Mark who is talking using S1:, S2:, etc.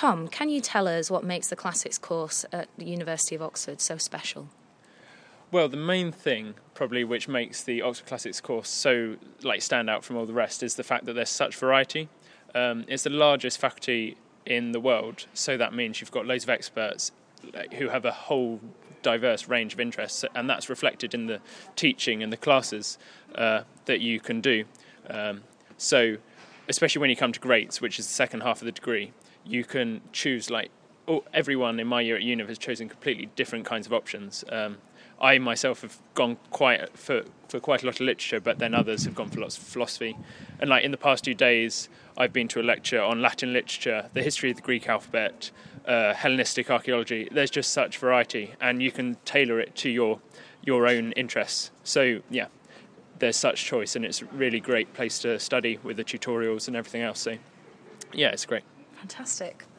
S1: Tom, can you tell us what makes the classics course at the University of Oxford so special?
S2: Well, the main thing probably which makes the Oxford Classics course so stand out from all the rest is the fact that there's such variety. It's the largest faculty in the world, so that means you've got loads of experts who have a whole diverse range of interests, and that's reflected in the teaching and the classes that you can do. So especially when you come to Greats, which is the second half of the degree, you can choose, everyone in my year at uni has chosen completely different kinds of options. I myself have gone for quite a lot of literature, but then others have gone for lots of philosophy. And in the past 2 days, I've been to a lecture on Latin literature, the history of the Greek alphabet, Hellenistic archaeology. There's just such variety, and you can tailor it to your own interests. So, yeah, there's such choice, and it's a really great place to study with the tutorials and everything else. So, yeah, it's great.
S1: Fantastic.